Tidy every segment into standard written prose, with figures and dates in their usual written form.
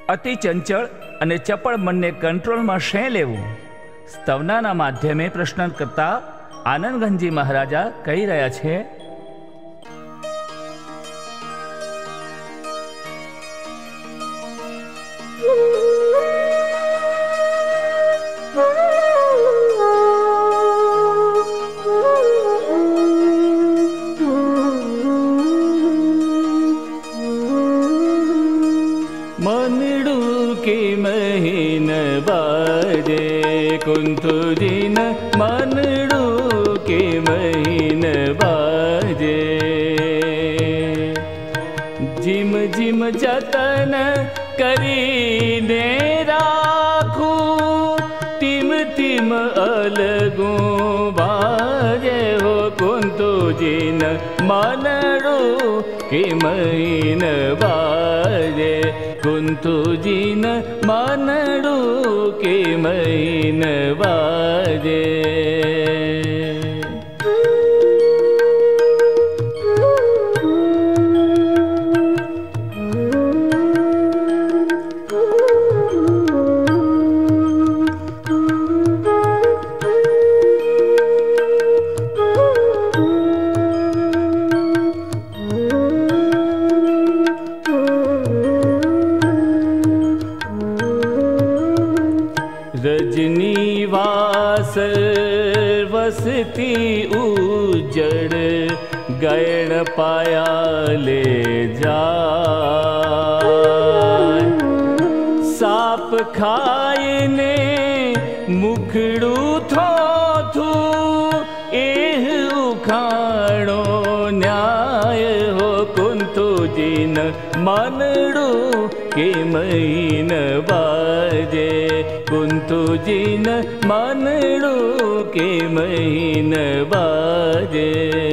અતિ ચંચળ અને ચપળ મનને કંટ્રોલમાં શેં લેવું? સ્તવનાના માધ્યમે પ્રશ્ન કરતા આનંદગંજી મહારાજા કહી રહ્યા છે, कुंतुजिन मनडू के महीन बाजे। जिम जिम जतन करीने राखू, तिम तिम अलगू बाजे हो। कुंतुजिन मनडू के महीन बाजे, कुंतुजिन मनडू के महीन बाजे। रजनीवास वसती उजड़, गैण पाया ले जाय। साप खायने मुखड़ू थोथू, एह उखाणो न्याय हो। कुंतुजिन मनडू के महीन बाजे, कुंतुजिन मनडू के महीन बाजे।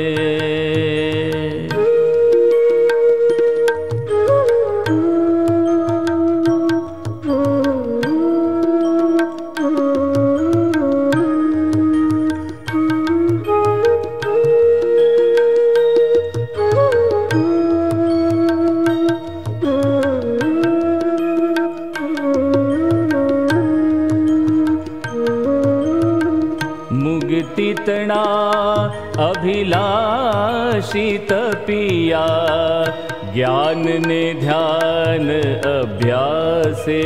मुक्तितना अभिलाषी तपिया, ज्ञान ने ध्यान अभ्यासे।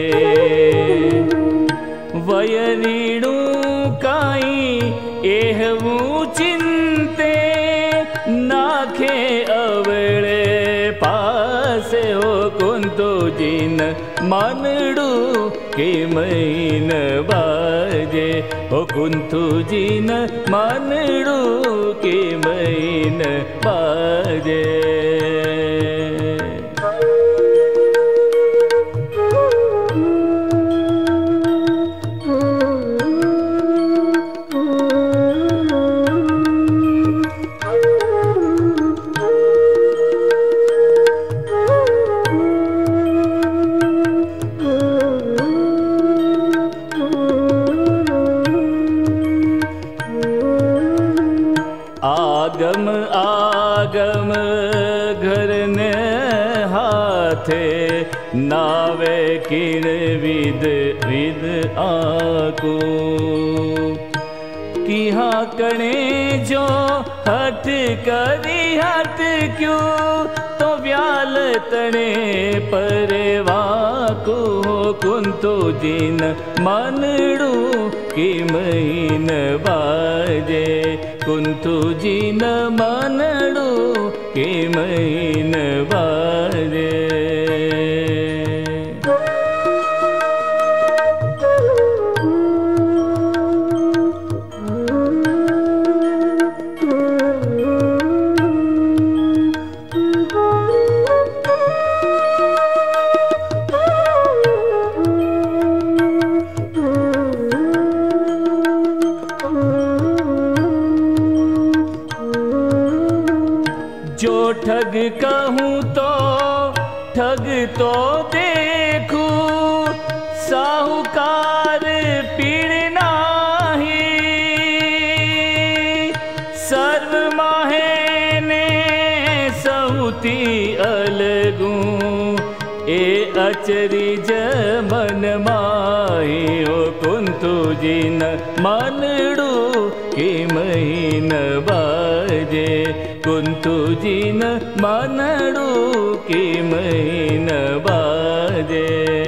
वयरीणु काई एहवू चिंते, नाखे अवळे पासे हो। कुंतुजिन मनडू के महीन बाजे, हो। कुंतुजिन मनडू के महीन बाजे। आगम आगम घर ने हाथे, नावे किण विद विद आकू। किहा कणे जो हट करी हट क्यों, तो व्याल तणे परेवाकू। कुंतुजिन मनडू के महीन बाजे, कुंतुजिन मनडू के महीन बाजे। जो ठग कहूँ तो ठग तो देखूं, साहूकार पीड़ नाही। सर्व माहे ने सहुती अलगूं, ए अचरीज मन माही ओ कुंतुजीन मनडू के महीन बाजे कुंतुजीन मनडू के महीन बाजे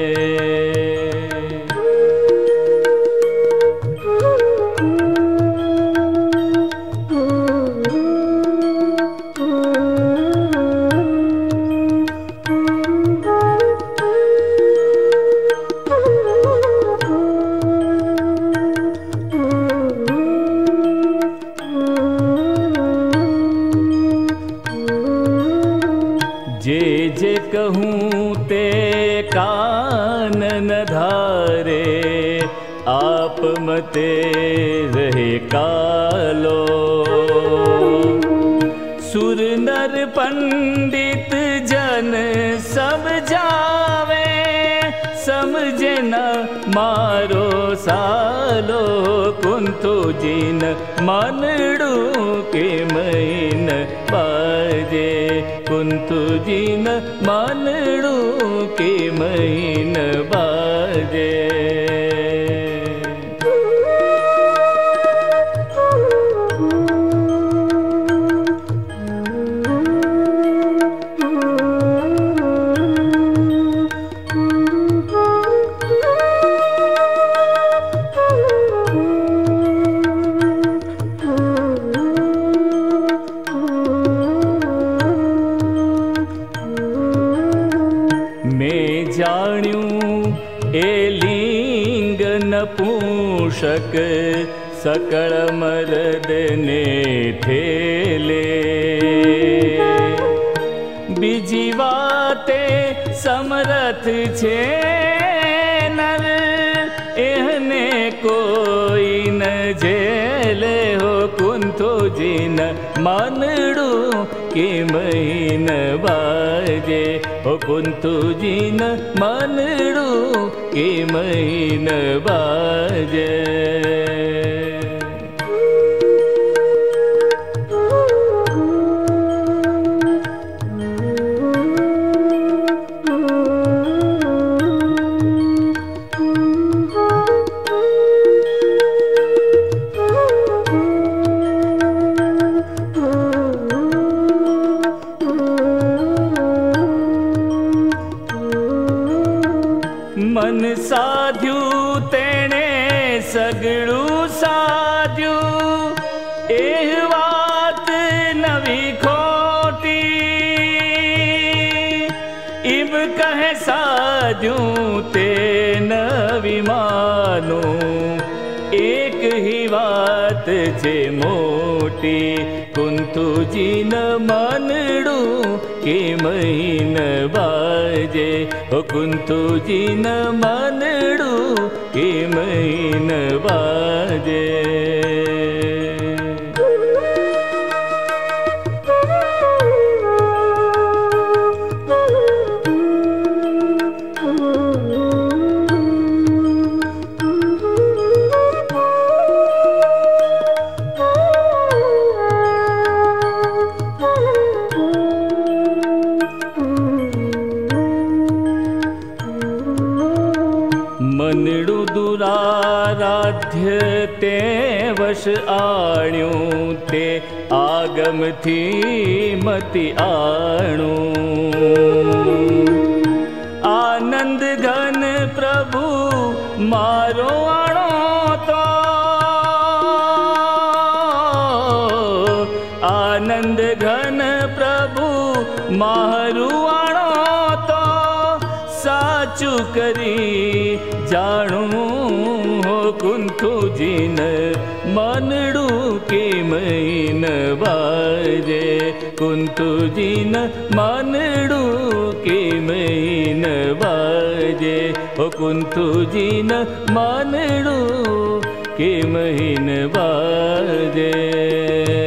जे जे कहूँ ते कानन धारे आप मते रहे कालो सुर नर पंडित जन सब जावे समझे न मारो सालो कुंतुजीन मनडू के महीन बाजे कुंतुजीन मनडू के महीन बाजे ए लिंग नपुंसक सकल मर्द ने थेले बीजी वाते समरथ छे नर एहने कोई न झेले हो कुंतुजीन मनडू के महीन बाजे हो कुंतुजीन मनडू के महीन बाजे मन साध्यू तेने सगळू साध्यू एह वात नवी खोटी इब कहे साध्यू ते नवी मानू एक ही बात छे मोटी कुंतुजीन मनडू के महीन बाजे हो कुंतुजीन मनडू के महीन बाजे मनडू दुराराध्य ते वश आण्यू ते आगम थी मति आणू आनंद घन प्रभु मारो आणो तो आनंद घन प्रभु मारू आणो तो साचू करी जाणू हो कुंतुजीन मनडू के महीन बाजे कुंतुजीन मनडू के महीन बाजे हो कुंतुजीन मनडू के महीन बाजे।